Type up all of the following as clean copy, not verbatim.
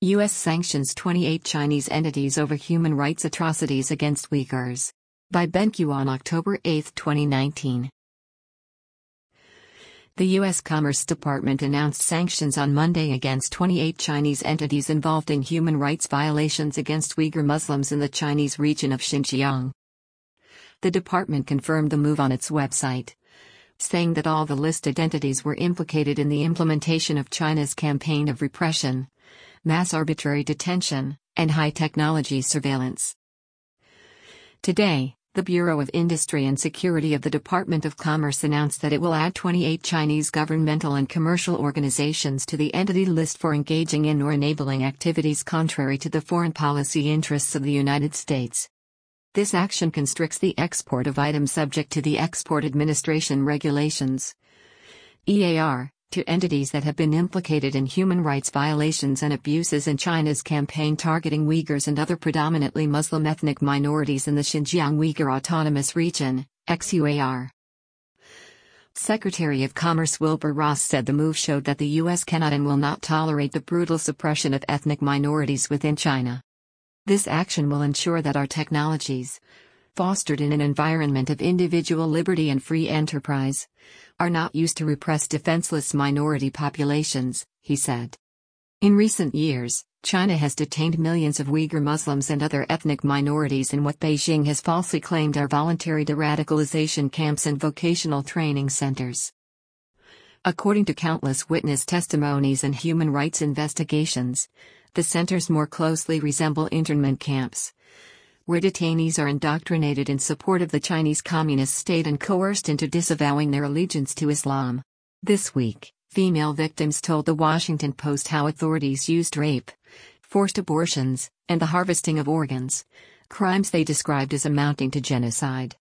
U.S. sanctions 28 Chinese entities over human rights atrocities against Uyghurs. By BenQ on October 8, 2019. The U.S. Commerce Department announced sanctions on Monday against 28 Chinese entities involved in human rights violations against Uyghur Muslims in the Chinese region of Xinjiang. The department confirmed the move on its website, saying that all the listed entities were implicated in the implementation of China's campaign of repression, mass arbitrary detention, and high-technology surveillance. Today, the Bureau of Industry and Security of the Department of Commerce announced that it will add 28 Chinese governmental and commercial organizations to the entity list for engaging in or enabling activities contrary to the foreign policy interests of the United States. This action constricts the export of items subject to the Export Administration Regulations (EAR) to entities that have been implicated in human rights violations and abuses in China's campaign targeting Uyghurs and other predominantly Muslim ethnic minorities in the Xinjiang Uyghur Autonomous Region, XUAR. Secretary of Commerce Wilbur Ross said the move showed that the U.S. cannot and will not tolerate the brutal suppression of ethnic minorities within China. This action will ensure that our technologies, fostered in an environment of individual liberty and free enterprise, are not used to repress defenseless minority populations, he said. In recent years, China has detained millions of Uyghur Muslims and other ethnic minorities in what Beijing has falsely claimed are voluntary de-radicalization camps and vocational training centers. According to countless witness testimonies and human rights investigations, the centers more closely resemble internment camps, where detainees are indoctrinated in support of the Chinese Communist state and coerced into disavowing their allegiance to Islam. This week, female victims told The Washington Post how authorities used rape, forced abortions, and the harvesting of organs, crimes they described as amounting to genocide.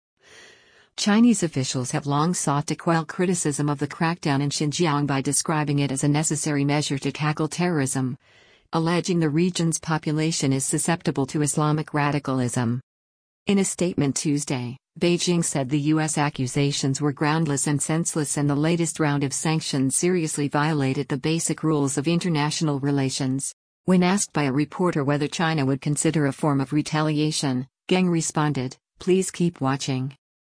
Chinese officials have long sought to quell criticism of the crackdown in Xinjiang by describing it as a necessary measure to tackle terrorism, alleging the region's population is susceptible to Islamic radicalism. In a statement Tuesday, Beijing said the U.S. accusations were groundless and senseless and the latest round of sanctions seriously violated the basic rules of international relations. When asked by a reporter whether China would consider a form of retaliation, Geng responded, "Please keep watching."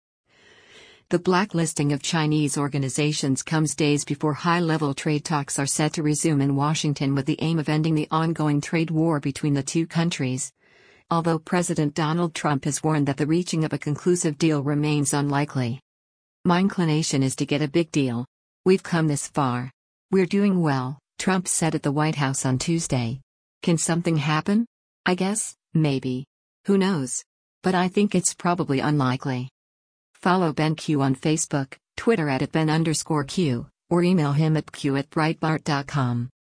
The blacklisting of Chinese organizations comes days before high-level trade talks are set to resume in Washington with the aim of ending the ongoing trade war between the two countries. Although President Donald Trump has warned that the reaching of a conclusive deal remains unlikely. "My inclination is to get a big deal. We've come this far. We're doing well," Trump said at the White House on Tuesday. "Can something happen? I guess, maybe. Who knows? But I think it's probably unlikely." Follow BenQ on Facebook, Twitter @Ben_Q, or email him at q@breitbart.com.